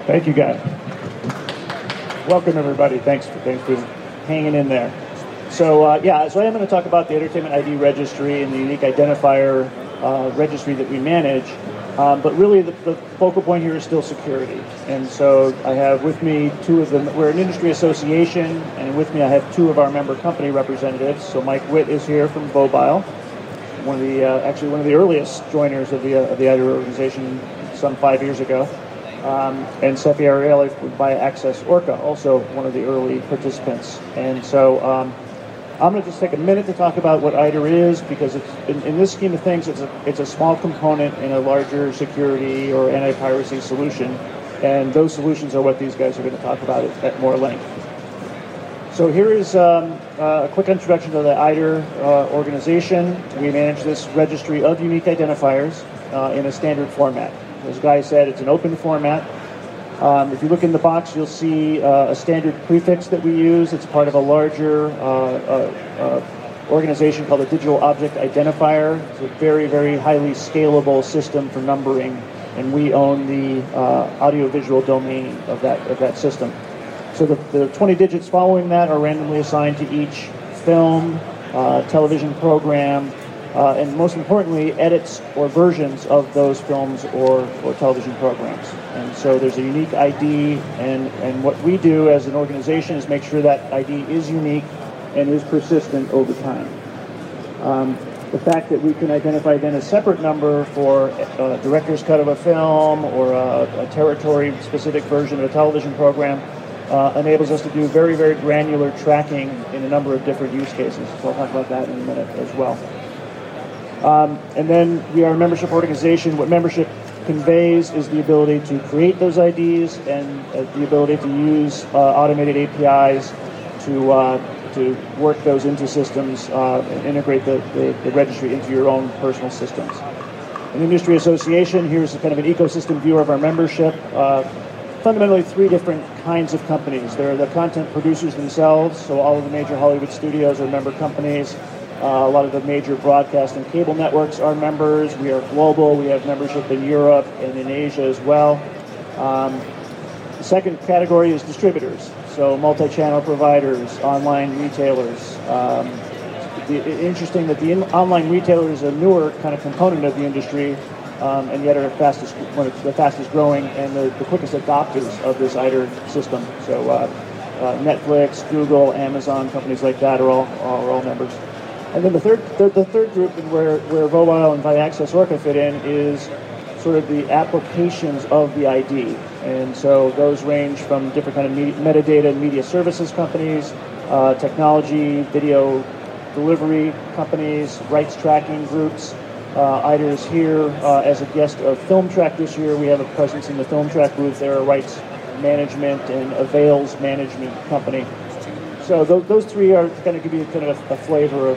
Thank you, guys. Welcome, everybody. Thanks for hanging in there. So I am going to talk about the Entertainment ID Registry and the unique identifier registry that we manage. But really, the focal point here is still security. And so I have with me two of them. We're an industry association, and with me I have two of our member company representatives. So Mike Witt is here from Vobile, one of the earliest joiners of the IDER organization some 5 years ago. And Sefi Arieli by Access Orca, also one of the early participants. And so I'm going to just take a minute to talk about what IDER is, because it's, in this scheme of things, it's a small component in a larger security or anti-piracy solution, and those solutions are what these guys are going to talk about at more length. So here is a quick introduction to the IDER organization. We manage this registry of unique identifiers in a standard format. As Guy said, it's an open format. If you look in the box, you'll see a standard prefix that we use. It's part of a larger organization called the Digital Object Identifier. It's a very, very highly scalable system for numbering, and we own the audiovisual domain of that system. So the 20 digits following that are randomly assigned to each film, television program, and most importantly, edits or versions of those films or television programs. And so there's a unique ID, and what we do as an organization is make sure that ID is unique and is persistent over time. The fact that we can identify then a separate number for a director's cut of a film or a territory-specific version of a television program enables us to do very, very granular tracking in a number of different use cases. So I'll talk about that in a minute as well. And then we are a membership organization. What membership conveys is the ability to create those IDs and the ability to use automated APIs to work those into systems and integrate the registry into your own personal systems. An industry association, here's kind of an ecosystem view of our membership. Fundamentally, three different kinds of companies. There are the content producers themselves, so all of the major Hollywood studios are member companies. A lot of the major broadcast and cable networks are members. We are global. We have membership in Europe and in Asia as well. The second category is distributors, so multi-channel providers, online retailers. Interesting that the online retailer is a newer kind of component of the industry, and yet are one of the fastest growing and the quickest adopters of this IDER system. So Netflix, Google, Amazon, companies like that are all members. And then the third group, and where Vobile and Access Orca fit in, is sort of the applications of the ID. And so those range from different kind of metadata and media services companies, technology, video delivery companies, rights tracking groups. IDER is here as a guest of FilmTrack this year. We have a presence in the FilmTrack booth. They're a rights management and avails management company. So those three are going to give you kind of a flavor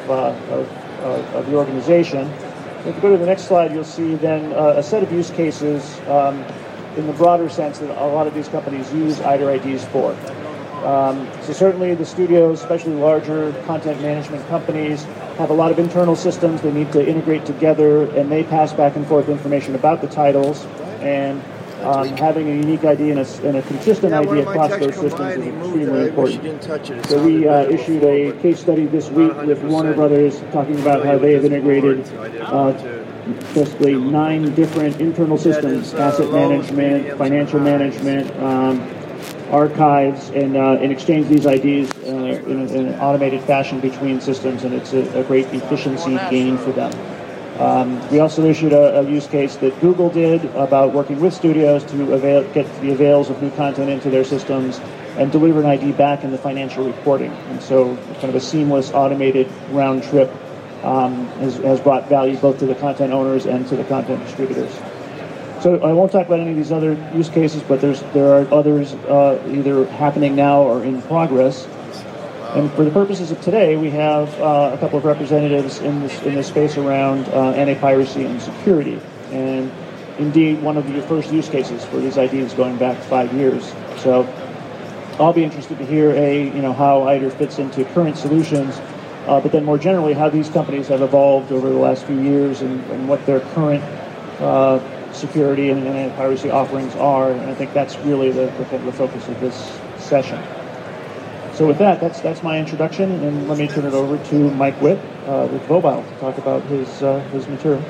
of the organization. If you go to the next slide, you'll see then a set of use cases in the broader sense that a lot of these companies use IDER IDs for. So certainly the studios, especially larger content management companies, have a lot of internal systems they need to integrate together, and they pass back and forth information about the titles, and having a unique ID and a consistent ID across those systems is extremely important. So we issued a case study this week with Warner Brothers talking about how they have integrated basically 9 different internal systems: asset management, financial management, archives, and exchange these IDs in an automated fashion between systems, and it's a great efficiency gain for them. We also issued a use case that Google did about working with studios to get the avails of new content into their systems and deliver an ID back in the financial reporting. And so kind of a seamless automated round trip has brought value both to the content owners and to the content distributors. So I won't talk about any of these other use cases, but there are others either happening now or in progress. And for the purposes of today, we have a couple of representatives in this space around anti-piracy and security. And indeed, one of the first use cases for these IDs going back 5 years. So I'll be interested to hear how IDER fits into current solutions, but then more generally how these companies have evolved over the last few years and what their current security and anti-piracy offerings are, and I think that's really the focus of this session. So with that, that's my introduction, and let me turn it over to Mike Witt with Mobile to talk about his material.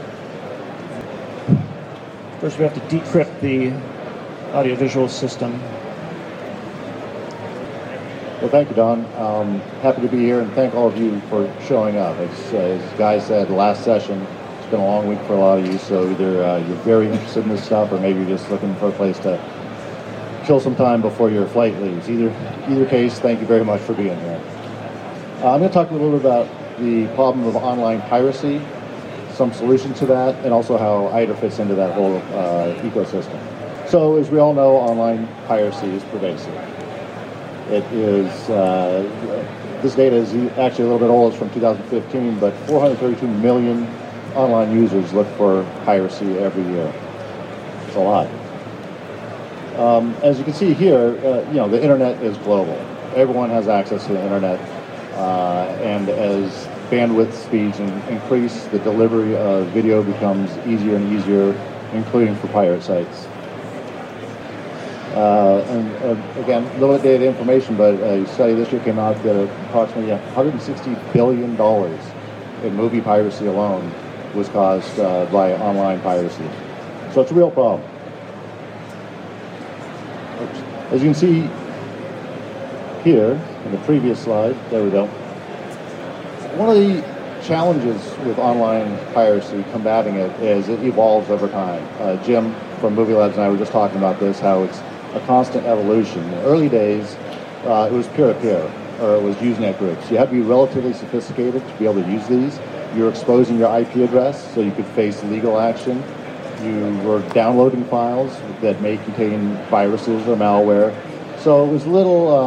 First, we have to decrypt the audiovisual system. Well, thank you, Don. Happy to be here, and thank all of you for showing up. As Guy said, last session, it's been a long week for a lot of you, so either you're very interested in this stuff, or maybe you're just looking for a place to kill some time before your flight leaves. Either case, thank you very much for being here. I'm going to talk a little bit about the problem of online piracy, some solutions to that, and also how ITER fits into that whole ecosystem. So, as we all know, online piracy is pervasive. It is, this data is actually a little bit old, it's from 2015, but 432 million online users look for piracy every year. It's a lot. As you can see here, the internet is global. Everyone has access to the internet, and as bandwidth speeds increase, the delivery of video becomes easier and easier, including for pirate sites. Again, a little bit dated information, but a study this year came out that approximately $160 billion in movie piracy alone was caused by online piracy. So it's a real problem. As you can see here in the previous slide, there we go. One of the challenges with online piracy, combating it, is it evolves over time. Jim from Movie Labs and I were just talking about this, how it's a constant evolution. In the early days, it was peer-to-peer, or it was Usenet groups. You had to be relatively sophisticated to be able to use these. You were exposing your IP address so you could face legal action. You were downloading files that may contain viruses or malware. So it was a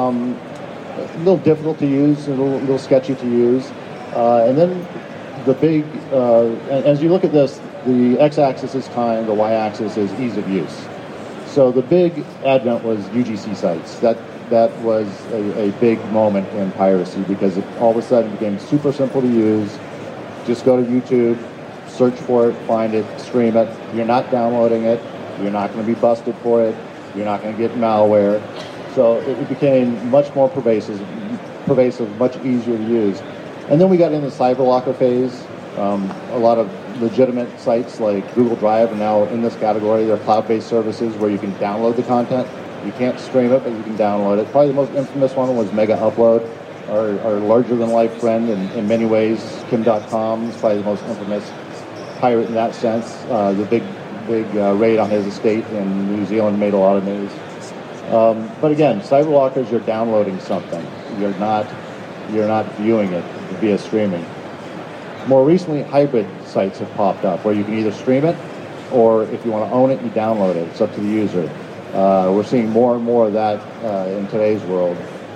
little difficult to use, a little sketchy to use. And then the big, as you look at this, the x-axis is time, the y-axis is ease of use. So the big advent was UGC sites. That was a big moment in piracy because it all of a sudden became super simple to use. Just go to YouTube, search for it, find it, stream it. You're not downloading it. You're not going to be busted for it. You're not going to get malware. So it became much more pervasive, much easier to use. And then we got into the CyberLocker phase. A lot of legitimate sites like Google Drive are now in this category. They're cloud-based services where you can download the content. You can't stream it, but you can download it. Probably the most infamous one was Mega Upload, our larger-than-life friend in many ways. Kim.com is probably the most infamous pirate in that sense. The big raid on his estate in New Zealand made a lot of news. But again, CyberLockers, you're downloading something. You're not viewing it via streaming. More recently, hybrid sites have popped up where you can either stream it, or if you want to own it, you download it. It's up to the user. We're seeing more and more of that in today's world.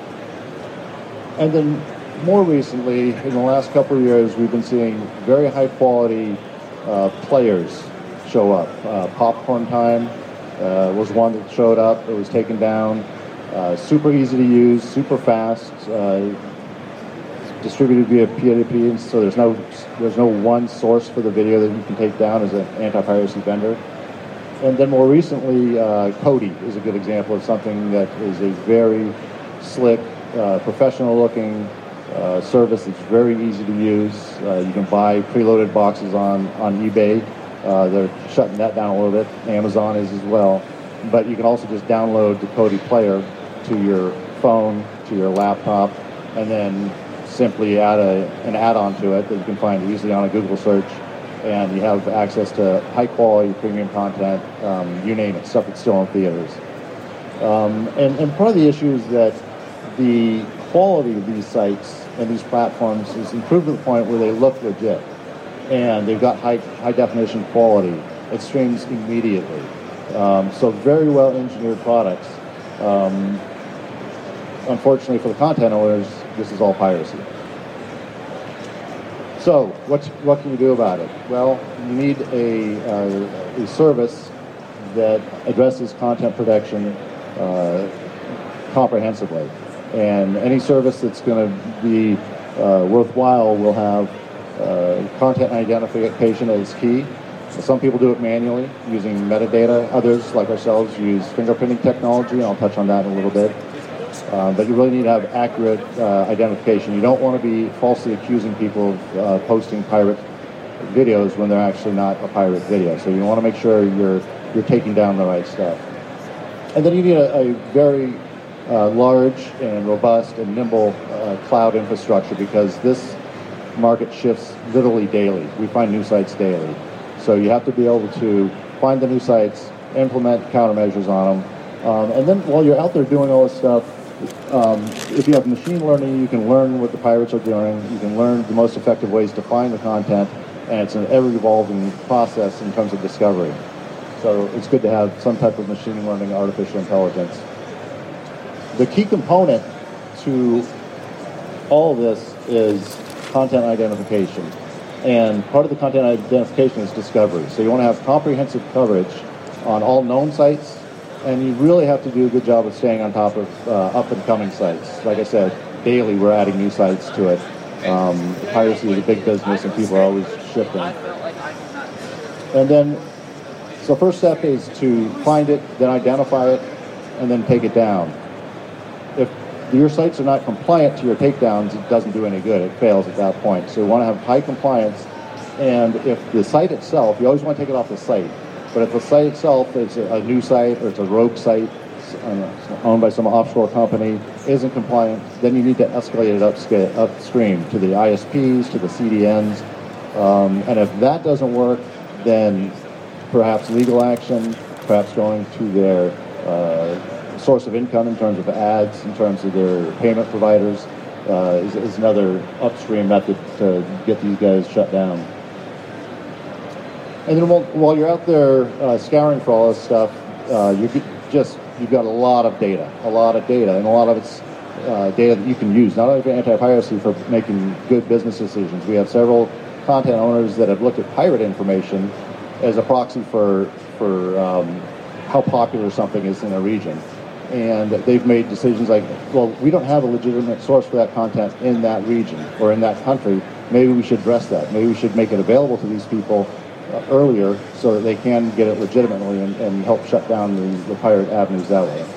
And then more recently, in the last couple of years, we've been seeing very high quality players show up. Popcorn Time was one that showed up. It was taken down. Super easy to use, super fast, distributed via P2P, so there's no one source for the video that you can take down as an anti-piracy vendor. And then more recently, Kodi is a good example of something that is a very slick, professional-looking service that's very easy to use. You can buy preloaded boxes on eBay. They're shutting that down a little bit. Amazon is as well. But you can also just download the Kodi player to your phone, to your laptop, and then simply add an add-on to it that you can find easily on a Google search, and you have access to high-quality premium content, you name it, stuff that's still in theaters. And part of the issue is that the quality of these sites and these platforms is improved to the point where they look legit, and they've got high-definition quality. It streams immediately. So very well-engineered products. Unfortunately for the content owners, this is all piracy. So, what can you do about it? Well, you need a service that addresses content protection comprehensively. And any service that's going to be worthwhile will have content identification as key. Some people do it manually using metadata. Others, like ourselves, use fingerprinting technology, and I'll touch on that in a little bit. But you really need to have accurate identification. You don't want to be falsely accusing people of posting pirate videos when they're actually not a pirate video. So you want to make sure you're taking down the right stuff. And then you need a very large and robust and nimble cloud infrastructure, because this market shifts literally daily. We find new sites daily. So you have to be able to find the new sites, implement countermeasures on them, and then while you're out there doing all this stuff, if you have machine learning, you can learn what the pirates are doing. You can learn the most effective ways to find the content, and it's an ever-evolving process in terms of discovery. So it's good to have some type of machine learning, artificial intelligence. The key component to all of this is content identification. And part of the content identification is discovery. So you want to have comprehensive coverage on all known sites, and you really have to do a good job of staying on top of up-and-coming sites. Like I said, daily we're adding new sites to it. Piracy is a big business, and people are always shifting. And then, so first step is to find it, then identify it, and then take it down. If your sites are not compliant to your takedowns, it doesn't do any good. It fails at that point. So you want to have high compliance, and if the site itself, you always want to take it off the site, but if the site itself is a new site or it's a rogue site owned by some offshore company, isn't compliant, then you need to escalate it upstream to the ISPs, to the CDNs, and if that doesn't work, then perhaps legal action, perhaps going to their source of income in terms of ads, in terms of their payment providers, is another upstream method to get these guys shut down. And then while you're out there scouring for all this stuff, you've got a lot of data, and a lot of it's data that you can use, not only for anti-piracy, for making good business decisions. We have several content owners that have looked at pirate information as a proxy for how popular something is in a region. And they've made decisions like, well, we don't have a legitimate source for that content in that region or in that country. Maybe we should address that. Maybe we should make it available to these people earlier so that they can get it legitimately and help shut down the pirate avenues that way.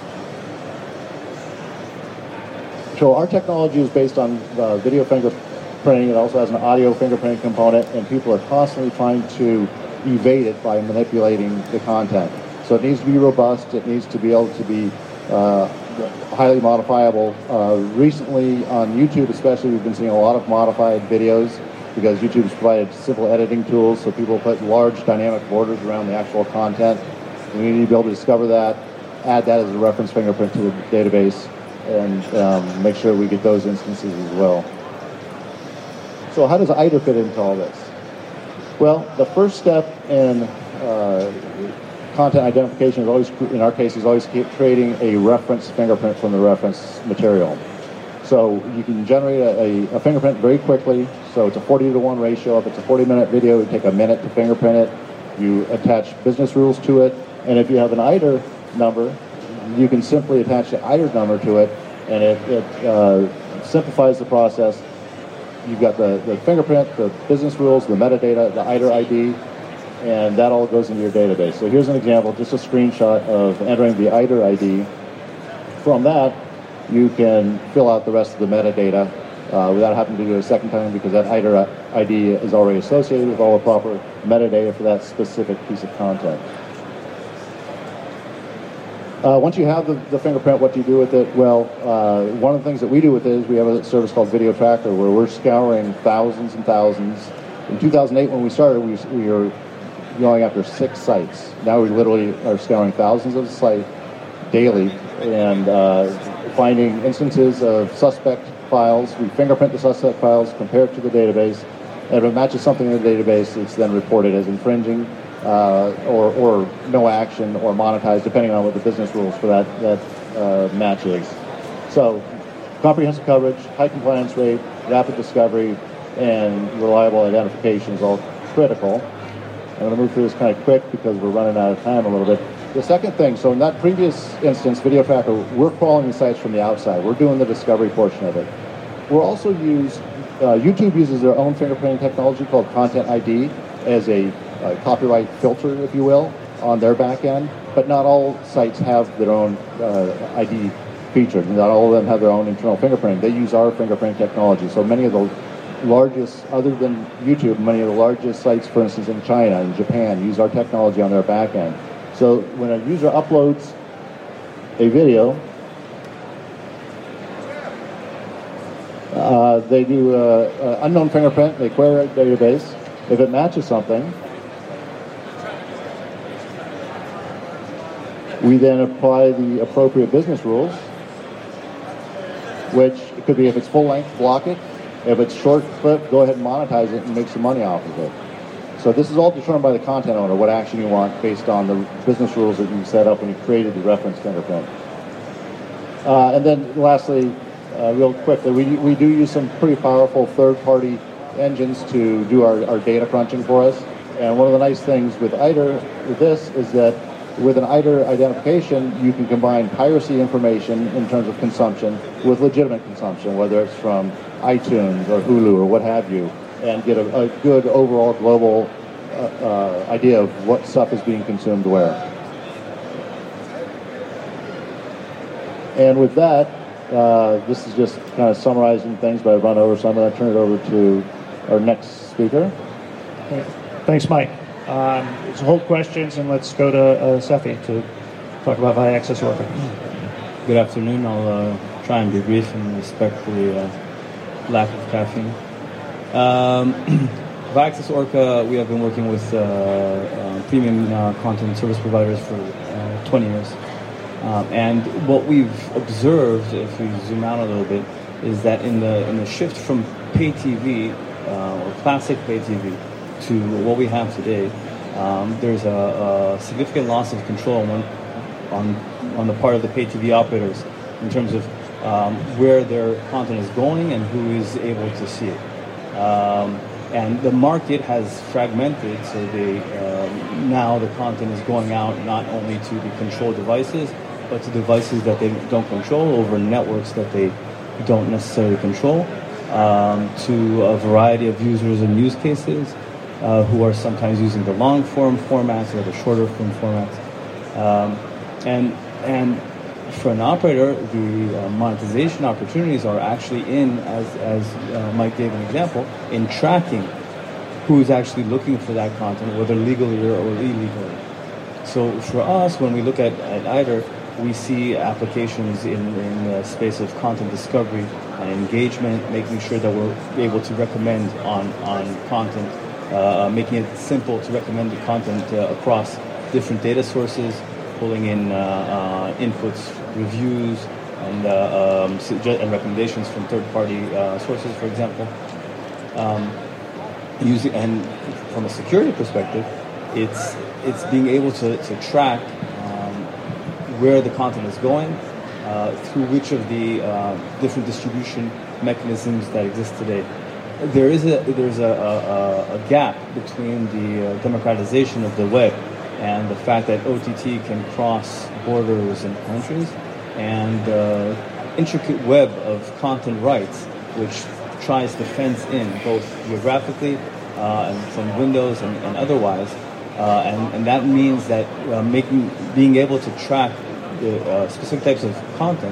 So our technology is based on video fingerprinting. It also has an audio fingerprinting component, and people are constantly trying to evade it by manipulating the content. So it needs to be robust. It needs to be able to be highly modifiable. Recently on YouTube especially, we've been seeing a lot of modified videos because YouTube's provided simple editing tools, so people put large dynamic borders around the actual content. We need to be able to discover that, add that as a reference fingerprint to the database, and make sure we get those instances as well. So how does ITER fit into all this? Well, the first step in content identification is always, in our case, is always creating a reference fingerprint from the reference material. So you can generate a fingerprint very quickly. So it's a 40-to-1 ratio. If it's a 40-minute video, it would take a minute to fingerprint it. You attach business rules to it. And if you have an ITER number, you can simply attach the ITER number to it, and it simplifies the process. You've got the fingerprint, the business rules, the metadata, the ITER ID, and that all goes into your database. So here's an example, just a screenshot of entering the ITER ID. From that, you can fill out the rest of the metadata without having to do it a second time, because that ITER ID is already associated with all the proper metadata for that specific piece of content. Once you have the fingerprint, what do you do with it? Well, one of the things that we do with it is we have a service called Video Tracker, where we're scouring thousands and thousands. In 2008, when we started, we were going after 6 sites. Now we literally are scouring thousands of sites daily and finding instances of suspect files. We fingerprint the suspect files, compare it to the database, and if it matches something in the database, it's then reported as infringing or no action or monetized, depending on what the business rules for that match is. So comprehensive coverage, high compliance rate, rapid discovery, and reliable identification is all critical. I'm going to move through this kind of quick because we're running out of time a little bit. The second thing, so in that previous instance, Video Tracker, we're crawling the sites from the outside. We're doing the discovery portion of it. We're also YouTube uses their own fingerprinting technology called Content ID as a copyright filter, if you will, on their back end. But not all sites have their own ID feature. Not all of them have their own internal fingerprinting. They use our fingerprint technology. So many of the largest, other than YouTube, many of the largest sites, for instance, in China and Japan, use our technology on their back end. So when a user uploads a video, they do unknown fingerprint, they query a database. If it matches something, we then apply the appropriate business rules, which it could be, if it's full length, block it. If it's short clip, go ahead and monetize it and make some money off of it. So this is all determined by the content owner, what action you want based on the business rules that you set up when you created the reference fingerprint. And then lastly, real quickly, we do use some pretty powerful third-party engines to do our data crunching for us. And one of the nice things with ITER, with this, is that with an ITER identification, you can combine piracy information in terms of consumption with legitimate consumption, whether it's from iTunes or Hulu or what have you, and get a good overall global idea of what stuff is being consumed where. And with that, this is just kind of summarizing things, but I've run over, so I'm going to turn it over to our next speaker. Okay. Thanks, Mike. Let's hold questions, and let's go to Sefi to talk about VIA Access Orca. Good afternoon. I'll try and be brief and respect the lack of caffeine. VIA Access Orca, we have been working with premium content service providers for 20 years. And what we've observed, if we zoom out a little bit, is that in the shift from pay TV, or classic pay TV, to what we have today, there's a significant loss of control on the part of the pay TV operators in terms of where their content is going and who is able to see it. And the market has fragmented, so now the content is going out not only to the controlled devices, but to devices that they don't control over networks that they don't necessarily control, to a variety of users and use cases who are sometimes using the long form formats or the shorter form formats. And for an operator, the monetization opportunities are actually as Mike gave an example, in tracking who's actually looking for that content, whether legally or illegally. So for us, when we look at ITER, we see applications in the space of content discovery and engagement, making sure that we're able to recommend on content, making it simple to recommend the content across different data sources, pulling in inputs, reviews, and recommendations from third-party sources, for example. And from a security perspective, it's being able to track where the content is going, through which of the different distribution mechanisms that exist today. There's a gap between the democratization of the web and the fact that OTT can cross borders and countries, and the intricate web of content rights, which tries to fence in both geographically and from Windows and otherwise. And that means that being able to track the specific types of content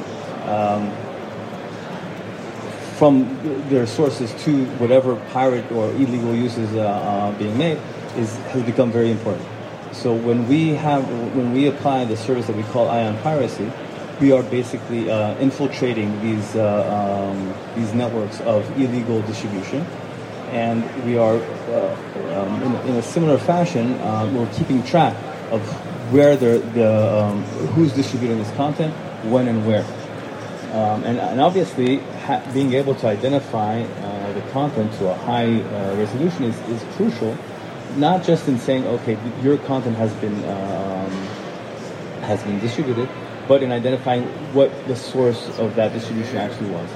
from their sources to whatever pirate or illegal uses being made has become very important. So when we apply the service that we call Ion Piracy, we are basically infiltrating these networks of illegal distribution, and we are in a similar fashion. We're keeping track of where who's distributing this content, when and where, and obviously being able to identify the content to a high resolution is crucial. Not just in saying, okay, your content has been distributed, but in identifying what the source of that distribution actually was.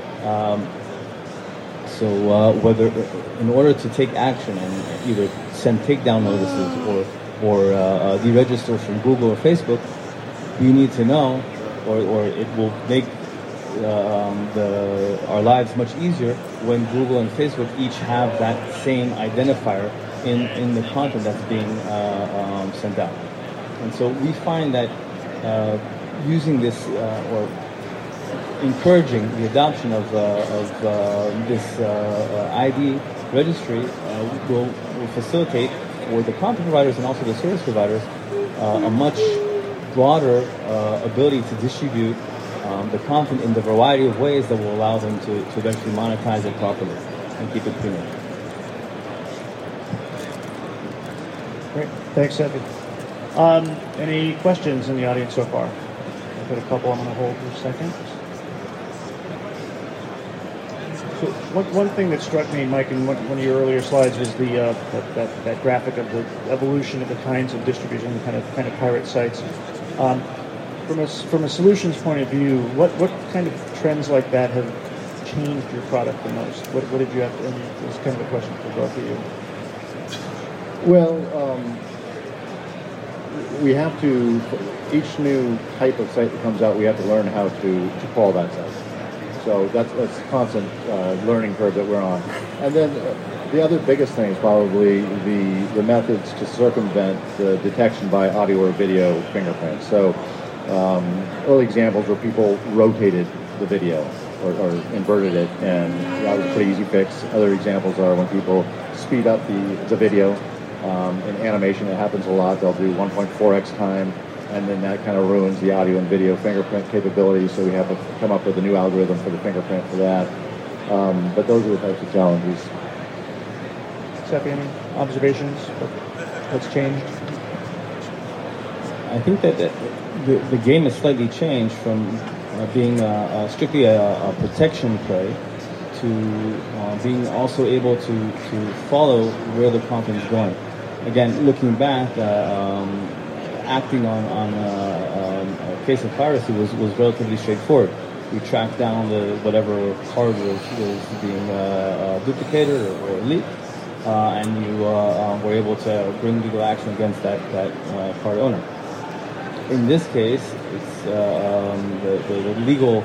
So whether, in order to take action and either send takedown notices or deregister from Google or Facebook, we need to know, or it will make our lives much easier when Google and Facebook each have that same identifier in the content that's being sent out. And so we find that using this or encouraging the adoption of this ID registry will facilitate for the content providers and also the service providers a much broader ability to distribute the content in the variety of ways that will allow them to eventually monetize it properly and keep it premium. Great. Thanks, Seffi. Any questions in the audience so far? I've got a couple I'm going to hold for a second. So one thing that struck me, Mike, in one of your earlier slides was the that graphic of the evolution of the kinds of distribution, the kind of pirate sites. From a solutions point of view, what kind of trends like that have changed your product the most? What did you have to, and it's kind of a question for both of you. Well, we have to, each new type of site that comes out, we have to learn how to crawl that site. So that's a constant learning curve that we're on. And then the other biggest thing is probably the methods to circumvent the detection by audio or video fingerprints. So early examples where people rotated the video or inverted it, and that was a pretty easy fix. Other examples are when people speed up the video. In animation, it happens a lot. They'll do 1.4x time, and then that kind of ruins the audio and video fingerprint capability, so we have to come up with a new algorithm for the fingerprint for that. But those are the types of challenges. Seffi, any observations? What's changed? I think that the game has slightly changed from being strictly a protection play to being also able to follow where the content is going. Again, looking back, acting on a case of piracy was relatively straightforward. We tracked down whatever card was being duplicated or leaked, and you were able to bring legal action against that card owner. In this case, it's the legal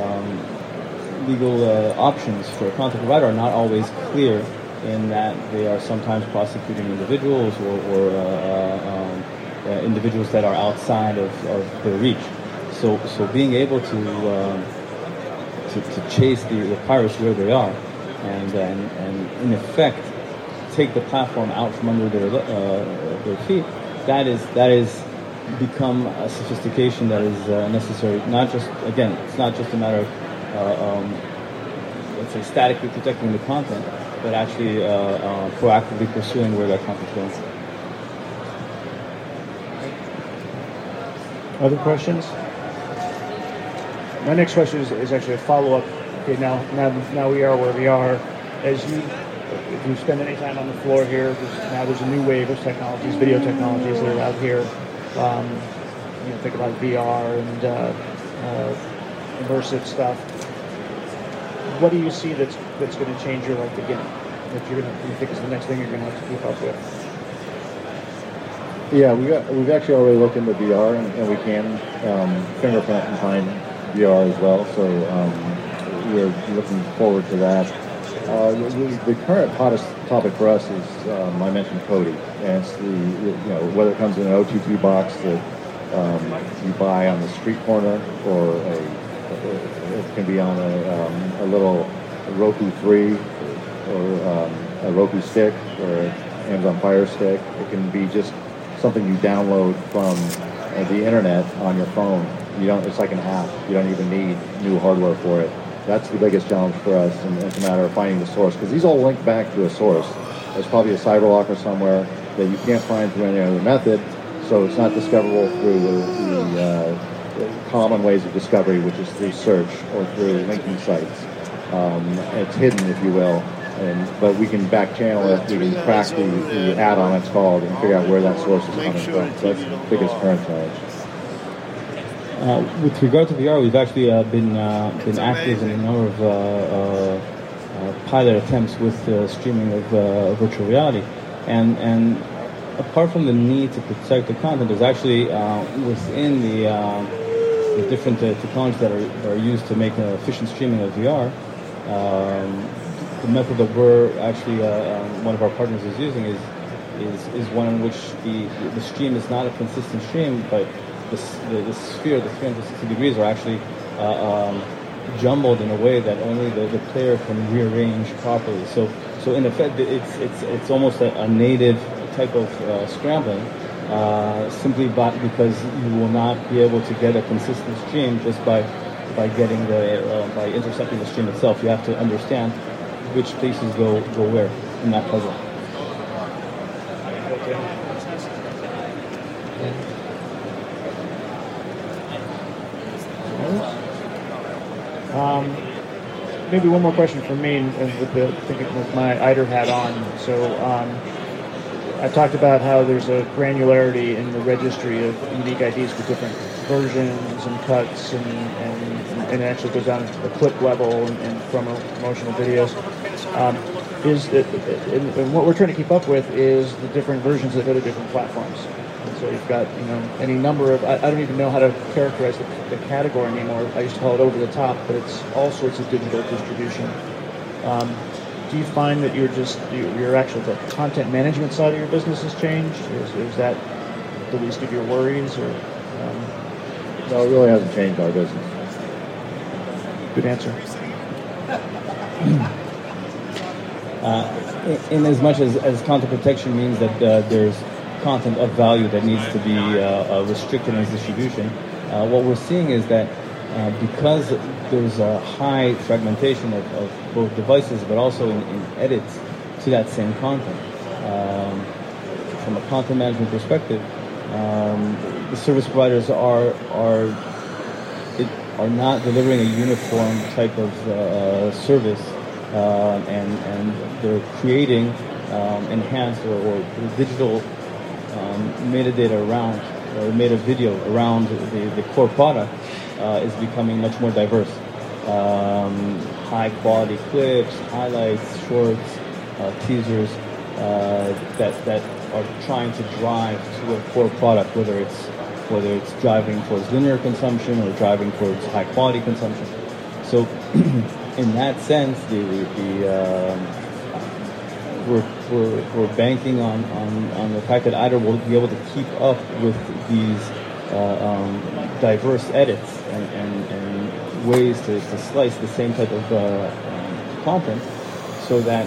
options for a content provider are not always clear, in that they are sometimes prosecuting individuals or individuals that are outside of their reach. So being able to chase the pirates where they are, and in effect take the platform out from under their feet, that is become a sophistication that is necessary. Not just, again, it's not just a matter of let's say statically protecting the content, but actually proactively pursuing where that content is going. Other questions? My next question is actually a follow-up. Okay, now we are where we are. If you spend any time on the floor here, there's a new wave of technologies, video technologies that are out here. Think about VR and immersive stuff. What do you see that's going to change your life again? That you think is the next thing you're going to have to keep up with? Yeah, we've actually already looked into VR, and we can fingerprint and find VR as well. So we're looking forward to that. The current hottest topic for us is I mentioned Kodi, and it's whether it comes in an OTT box that you buy on the street corner, or it can be on a little Roku 3 or a Roku stick or Amazon Fire Stick. It can be just something you download from the internet on your phone. It's like an app. You don't even need new hardware for it. That's the biggest challenge for us, and it's a matter of finding the source, because these all link back to a source. There's probably a cyberlocker somewhere that you can't find through any other method, so it's not discoverable through the common ways of discovery, which is through search or through linking sites. It's hidden, if you will, but we can back channel it, we can crack the add-on it's called, and figure out where that source is coming from. So that's the biggest current challenge. With regard to VR, we've actually been active in a number of pilot attempts with streaming of virtual reality, and apart from the need to protect the content, there's actually within the different technologies that are used to make efficient streaming of VR. The method that we're actually one of our partners is using is is one in which the stream is not a consistent stream, but the sphere, the 360 degrees, are actually jumbled in a way that only the player can rearrange properly. So in effect, it's almost a native type of scrambling, simply because you will not be able to get a consistent stream just by getting by intercepting the stream itself. You have to understand which places go where in that puzzle. Maybe one more question from me, and with my IDER hat on. So I talked about how there's a granularity in the registry of unique IDs with different versions and cuts, and it actually goes down to the clip level and promotional videos. And what we're trying to keep up with is the different versions that go to different platforms. And so you've got any number of, I don't even know how to characterize the category anymore. I used to call it over the top, but it's all sorts of digital distribution. Do you find that your actual the content management side of your business has changed? Is that the least of your worries, or? No, it really hasn't changed our business. Good answer. In as much as content protection means that there's content of value that needs to be restricted in its distribution, what we're seeing is that because there's a high fragmentation of both devices, but also in edits to that same content. From a content management perspective, the service providers are not delivering a uniform type of service, and they're creating enhanced or digital metadata around, or meta video around the core product is becoming much more diverse. High quality clips, highlights, shorts, teasers that are trying to drive to a core product, whether it's driving towards linear consumption or driving towards high quality consumption. So in that sense, we're banking on the fact that IDER will be able to keep up with these diverse edits and ways to slice the same type of content, so that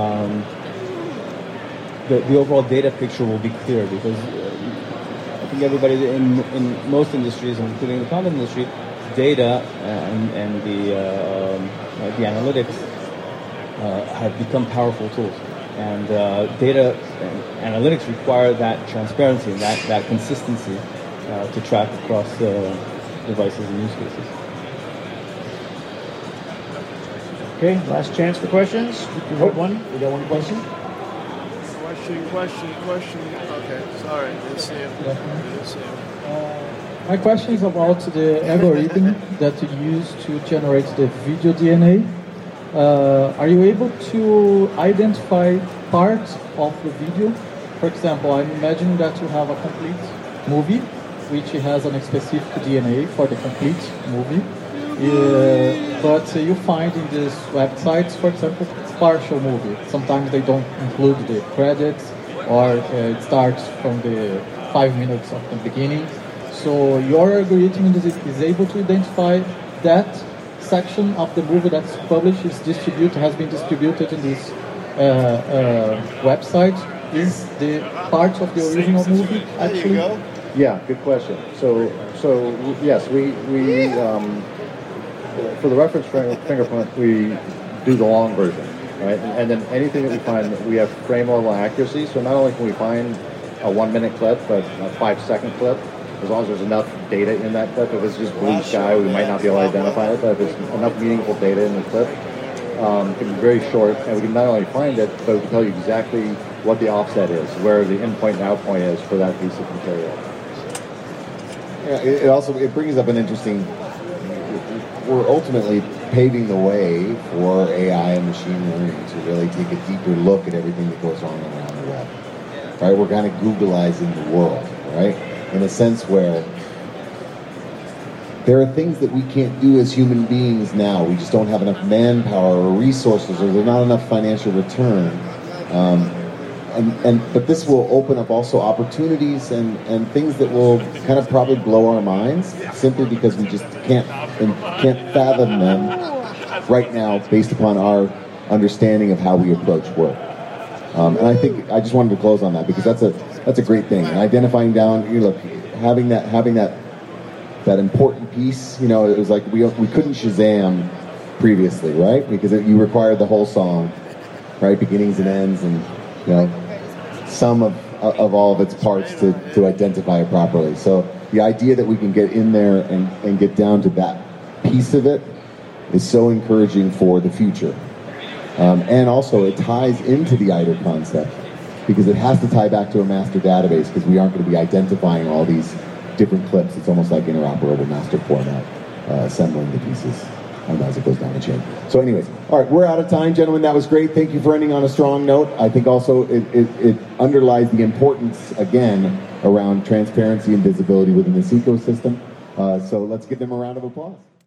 the overall data picture will be clear. Because I think everybody in most industries, including the content industry, data and the analytics have become powerful tools. And data and analytics require that transparency and that consistency to track across devices and use cases. Okay, last chance for questions. We got one question. Question. Okay, sorry, didn't see him. My question is about the algorithm that you use to generate the video DNA. Are you able to identify parts of the video? For example, I'm imagining that you have a complete movie, which has a specific DNA for the complete movie. But you find in these websites, for example, partial movie. Sometimes they don't include the credits, or it starts from the 5 minutes of the beginning. So your algorithm is able to identify that section of the movie that's published, has been distributed in this website. Is the part of the original movie actually? Yeah, good question. So yes, we for the reference fingerprint, we do the long version, right? And then anything that we find, we have frame level accuracy. So not only can we find a 1 minute clip, but a 5 second clip, as long as there's enough data in that clip. If it's just blue sky, we might not be able to identify it, but if there's enough meaningful data in the clip, it can be very short, and we can not only find it, but we can tell you exactly what the offset is, where the in point and out point is for that piece of material. Yeah, it brings up an interesting. We're ultimately paving the way for AI and machine learning to really take a deeper look at everything that goes on around the web. Right? We're kind of Googleizing the world, right? In a sense where there are things that we can't do as human beings now. We just don't have enough manpower or resources, or there's not enough financial return. but this will open up also opportunities and things that will kind of probably blow our minds simply because we just can't fathom them right now based upon our understanding of how we approach work. And I think I just wanted to close on that because that's a great thing. And identifying down, look, having that important piece. It was like we couldn't Shazam previously, right? Because you required the whole song, right, beginnings and ends, and some of all of its parts to identify it properly. So the idea that we can get in there and get down to that piece of it is so encouraging for the future. And also it ties into the ITER concept because it has to tie back to a master database because we aren't going to be identifying all these different clips. It's almost like interoperable master format, assembling the pieces as it goes down the chain. So anyways, all right, we're out of time, gentlemen. That was great. Thank you for ending on a strong note. I think also it underlies the importance, again, around transparency and visibility within this ecosystem. So let's give them a round of applause.